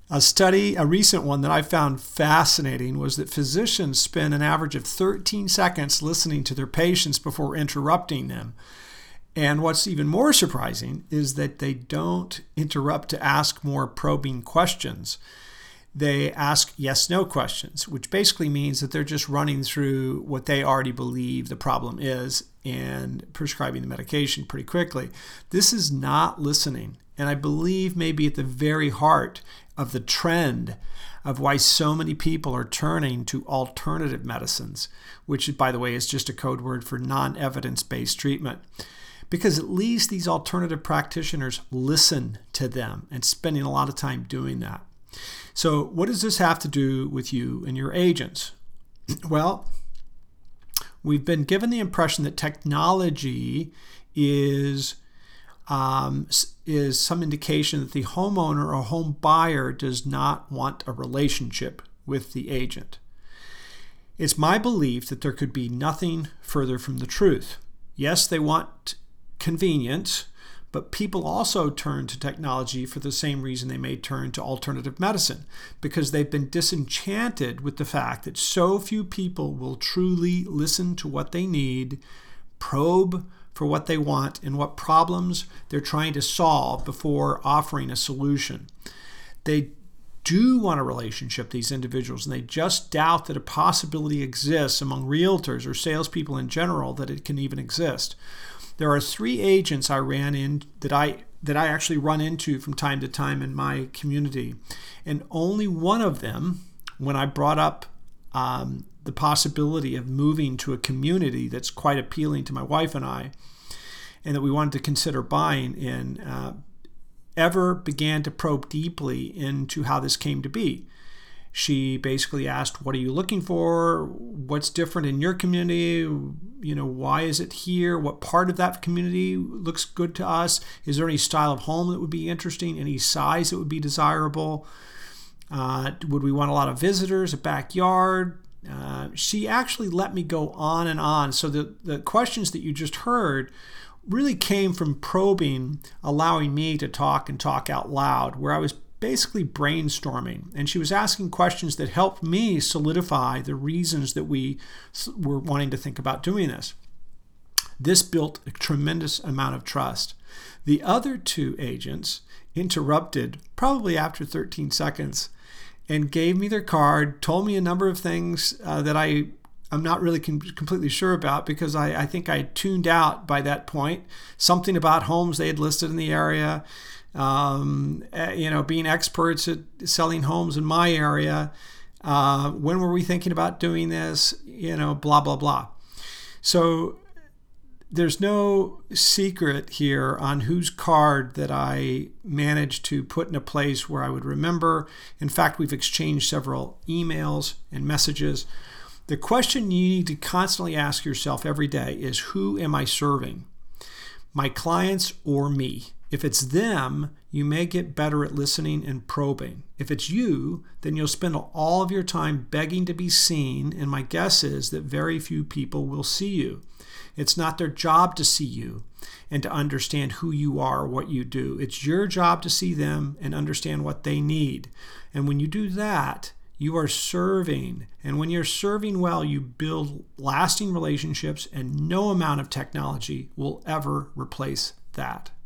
A recent one that I found fascinating was that physicians spend an average of 13 seconds listening to their patients before interrupting them. And what's even more surprising is that they don't interrupt to ask more probing questions. They ask yes-no questions, which basically means that they're just running through what they already believe the problem is and prescribing the medication pretty quickly. This is not listening, and I believe maybe at the very heart of the trend of why so many people are turning to alternative medicines, which, by the way, is just a code word for non-evidence-based treatment. Because at least these alternative practitioners listen to them and spending a lot of time doing that. So what does this have to do with you and your agents? Well, we've been given the impression that technology is some indication that the homeowner or home buyer does not want a relationship with the agent. It's my belief that there could be nothing further from the truth. Yes, they want convenience, but people also turn to technology for the same reason they may turn to alternative medicine, because they've been disenchanted with the fact that so few people will truly listen to what they need, probe for what they want and what problems they're trying to solve before offering a solution. They do want a relationship, these individuals, and they just doubt that a possibility exists among realtors or salespeople in general that it can even exist. There are 3 agents I ran in that I actually run into from time to time in my community, and only one of them, when I brought up the possibility of moving to a community that's quite appealing to my wife and I, and that we wanted to consider buying in, ever began to probe deeply into how this came to be. She basically asked, what are you looking for? What's different in your community? Why is it here? What part of that community looks good to us? Is there any style of home that would be interesting? Any size that would be desirable? Would we want a lot of visitors, a backyard? She actually let me go on and on. So the questions that you just heard really came from probing, allowing me to talk and talk out loud, where I was basically brainstorming, and she was asking questions that helped me solidify the reasons that we were wanting to think about doing this. This built a tremendous amount of trust. The other 2 agents interrupted probably after 13 seconds and gave me their card, told me a number of things that I'm not really completely sure about, because I think I tuned out by that point. Something about homes they had listed in the area, being experts at selling homes in my area. When were we thinking about doing this? Blah, blah, blah. So there's no secret here on whose card that I managed to put in a place where I would remember. In fact, we've exchanged several emails and messages. The question you need to constantly ask yourself every day is, who am I serving? My clients or me? If it's them, you may get better at listening and probing. If it's you, then you'll spend all of your time begging to be seen, and my guess is that very few people will see you. It's not their job to see you and to understand who you are or what you do. It's your job to see them and understand what they need. And when you do that, you are serving. And when you're serving well, you build lasting relationships, and no amount of technology will ever replace that.